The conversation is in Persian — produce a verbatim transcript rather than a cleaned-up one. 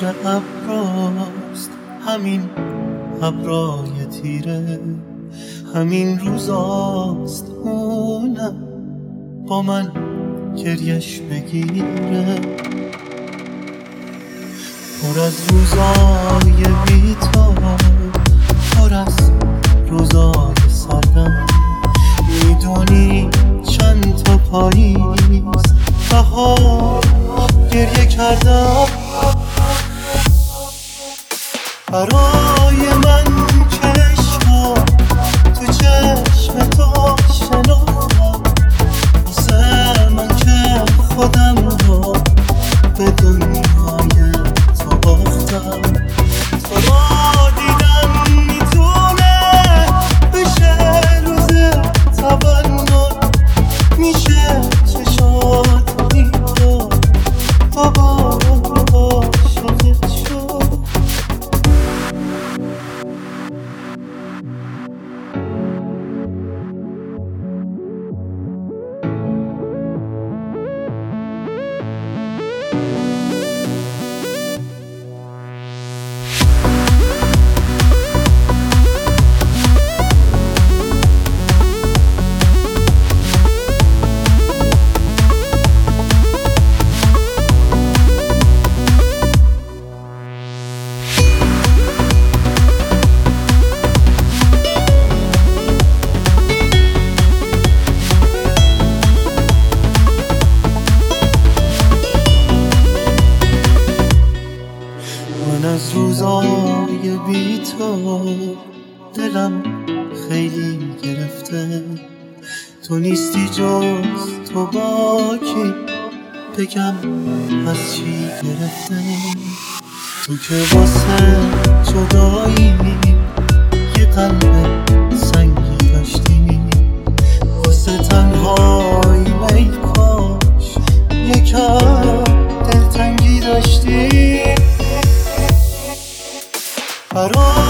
زیر ابراست، همین ابرای تیره، همین روزاست اونم با من گریش بگیره. پر از روزای بی تو، پر از روزای سردم، میدونی چند تا پاییز بهار گریه کردم. برای من چشما تو چشم تو شناختم، واسه من که خودم رو به دنیای تو باختم. تو رو دیدم میتونه بشه روز تولد، میشه چشات دیدو بابا عاشقت شد. من از روزای بی تو دلم خیلی گرفته، تو نیستی جز تو با کی بگم از چی گرفته. تو که واسه جدایی یه قلب سنگی داشتی، واسه تنهایی ای کاش یکم دلتنگی داشتی. برای